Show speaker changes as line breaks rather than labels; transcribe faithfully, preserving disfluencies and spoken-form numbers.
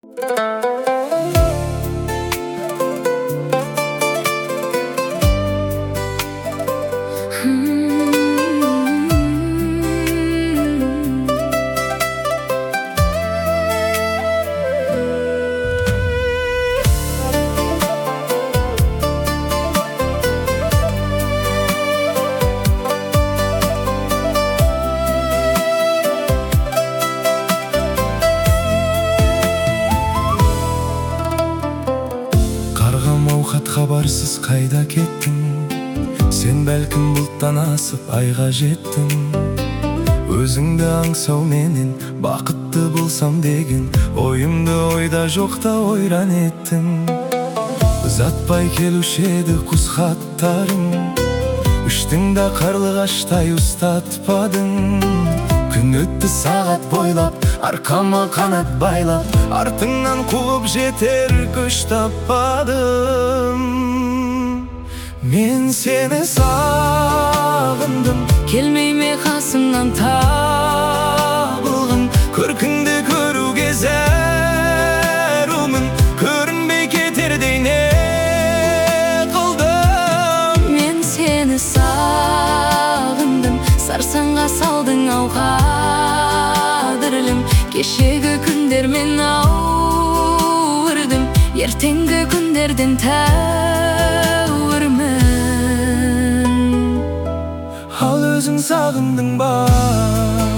Хат хабарсыз қайда кеттің? Сен бәлкім бұлттан асып айға жеттің. Өзіңді аңсау менен бақытты болсам деген ойымды ойда жоқта ойран еттің. Ұзатпай келуші еді құс хаттарың, үштің да қарлығаштай ұстатпадың. Күн өтті сағат бойлап, арқама қанат байлап, артыңнан қуып жетер күш таппадым. Мен сені сағындым,
келмейме қасымнан табылғым.
Көркіңді көруге зәрумын, көрінбей кетердей не қылдым.
Мен сені сағындым, сарсаңға салдың ау қадірлім. Кешегі күндермен ауырдым, ертеңгі күндерден тәуірмін.
Ал өзің сағындың ба?